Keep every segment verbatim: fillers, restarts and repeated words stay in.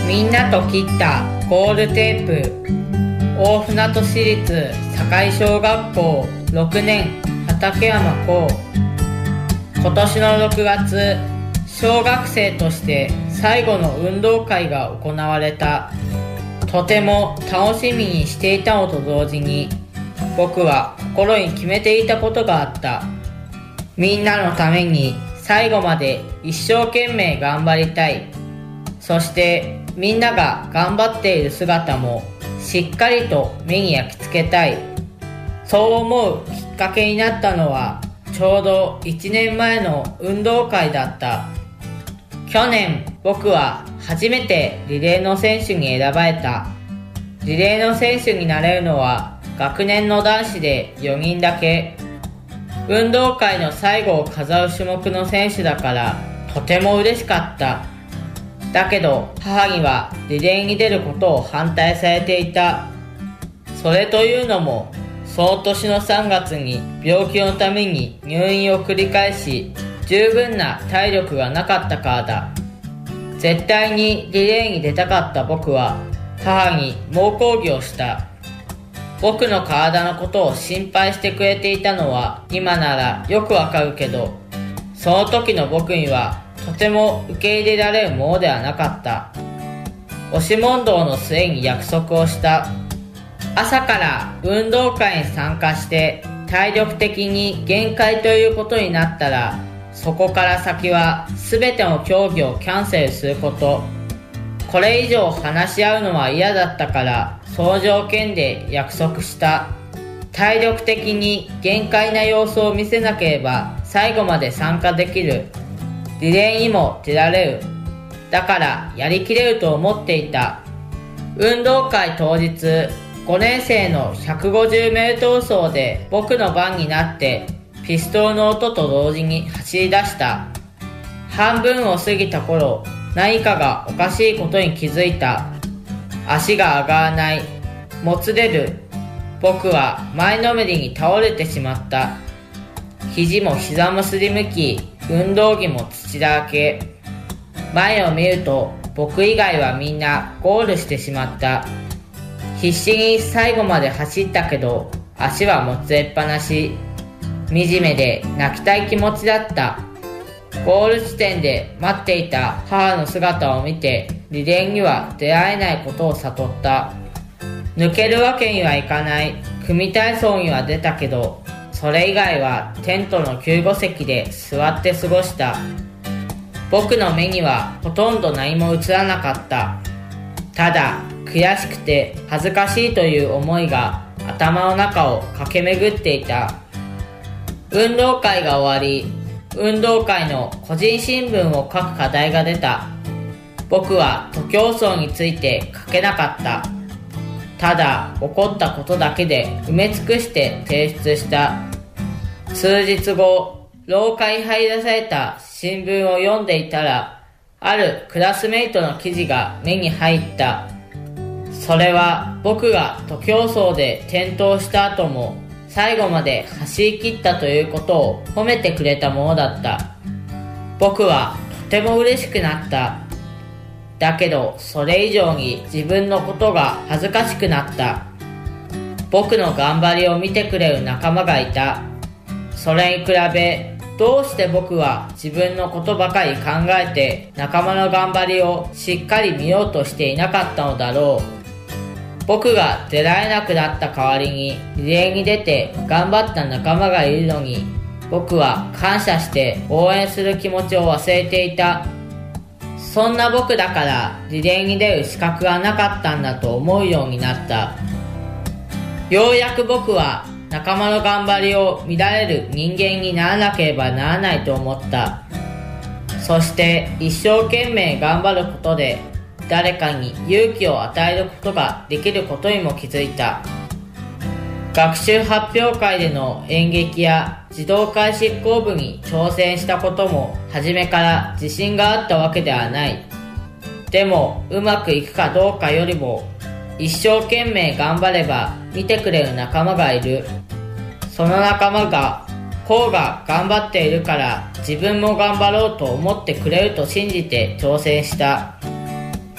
みんなと切ったゴールテープ。大船渡市立堺小学校ろくねん畠山校。今年のろくがつ、小学生として最後の運動会が行われた。とても楽しみにしていたのと同時に、僕は心に決めていたことがあった。みんなのために最後まで一生懸命頑張りたい。そしてみんなが頑張っている姿もしっかりと目に焼き付けたい。そう思うきっかけになったのはちょうどいちねんまえの運動会だった。去年僕は初めてリレーの選手に選ばれた。リレーの選手になれるのは学年の男子でよにんだけ。運動会の最後を飾る種目の選手だからとても嬉しかった。だけど母にはリレーに出ることを反対されていた。それというのも、その年のさんがつに病気のために入院を繰り返し、十分な体力がなかったからだ。絶対にリレーに出たかった僕は母に猛抗議をした。僕の体のことを心配してくれていたのは今ならよくわかるけど、その時の僕にはとても受け入れられるものではなかった。押し問答の末に約束をした。朝から運動会に参加して体力的に限界ということになったら、そこから先は全ての競技をキャンセルすること。これ以上話し合うのは嫌だったから、その条件で約束した。体力的に限界な様子を見せなければ最後まで参加できる。リレーにも出られる。だからやりきれると思っていた。運動会当日、ごねん生の ひゃくごじゅうメートル 走で僕の番になってピストルの音と同時に走り出した。半分を過ぎた頃、何かがおかしいことに気づいた。足が上がらない。もつれる。僕は前のめりに倒れてしまった。肘も膝もすりむき、運動着も土だらけ。前を見ると僕以外はみんなゴールしてしまった。必死に最後まで走ったけど足はもつれっぱなし。惨めで泣きたい気持ちだった。ゴール地点で待っていた母の姿を見てリレーには出会えないことを悟った。抜けるわけにはいかない。組体操には出たけど、それ以外はテントの救護席で座って過ごした。僕の目にはほとんど何も映らなかった。ただ悔しくて恥ずかしいという思いが頭の中を駆け巡っていた。運動会が終わり、運動会の個人新聞を書く課題が出た。僕は徒競走について書けなかった。ただ起こったことだけで埋め尽くして提出した。数日後、廊下に張り出された新聞を読んでいたら、あるクラスメイトの記事が目に入った。それは僕が徒競走で転倒した後も最後まで走り切ったということを褒めてくれたものだった。僕はとても嬉しくなった。だけどそれ以上に自分のことが恥ずかしくなった。僕の頑張りを見てくれる仲間がいた。それに比べ、どうして僕は自分のことばかり考えて仲間の頑張りをしっかり見ようとしていなかったのだろう。僕が出られなくなった代わりにリレーに出て頑張った仲間がいるのに、僕は感謝して応援する気持ちを忘れていた。そんな僕だからリレーに出る資格がなかったんだと思うようになった。ようやく僕は仲間の頑張りを見られる人間にならなければならないと思った。そして一生懸命頑張ることで誰かに勇気を与えることができることにも気づいた。学習発表会での演劇や児童会執行部に挑戦したことも初めから自信があったわけではない。でもうまくいくかどうかよりも、一生懸命頑張れば見てくれる仲間がいる。その仲間がこうが頑張っているから自分も頑張ろうと思ってくれると信じて挑戦した。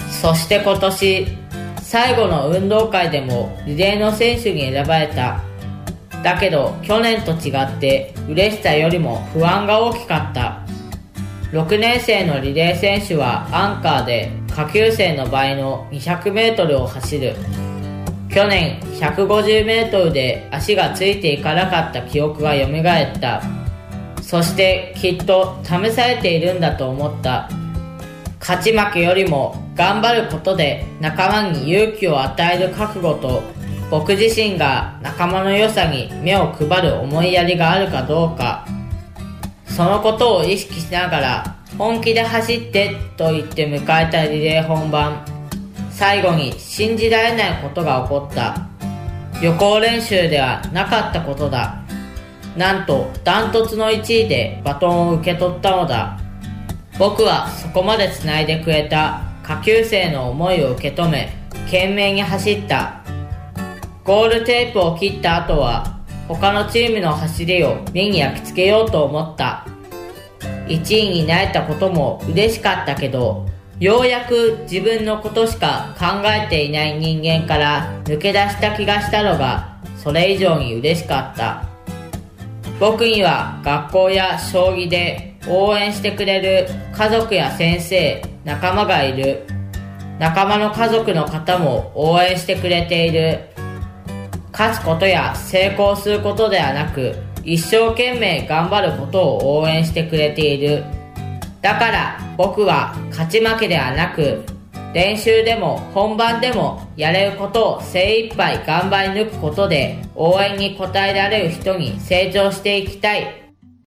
そして今年最後の運動会でもリレーの選手に選ばれた。だけど去年と違って嬉しさよりも不安が大きかった。ろくねん生のリレー選手はアンカーで下級生の倍のにひゃくメートルを走る。去年ひゃくごじゅうメートルで足がついていかなかった記憶が蘇った。そしてきっと試されているんだと思った。勝ち負けよりも頑張ることで仲間に勇気を与える覚悟と、僕自身が仲間の良さに目を配る思いやりがあるかどうか、そのことを意識しながら本気で走ってと言って迎えたリレー本番。最後に信じられないことが起こった。予行練習ではなかったことだ。なんとダントツのいちいでバトンを受け取ったのだ。僕はそこまで繋いでくれた下級生の思いを受け止め、懸命に走った。ゴールテープを切った後は他のチームの走りを目に焼き付けようと思った。いちいになれたことも嬉しかったけど、ようやく自分のことしか考えていない人間から抜け出した気がしたのが、それ以上に嬉しかった。僕には学校や将棋で応援してくれる家族や先生、仲間がいる。仲間の家族の方も応援してくれている。勝つことや成功することではなく、一生懸命頑張ることを応援してくれている。だから僕は勝ち負けではなく、練習でも本番でもやれることを精一杯頑張り抜くことで応援に応えられる人に成長していきたい。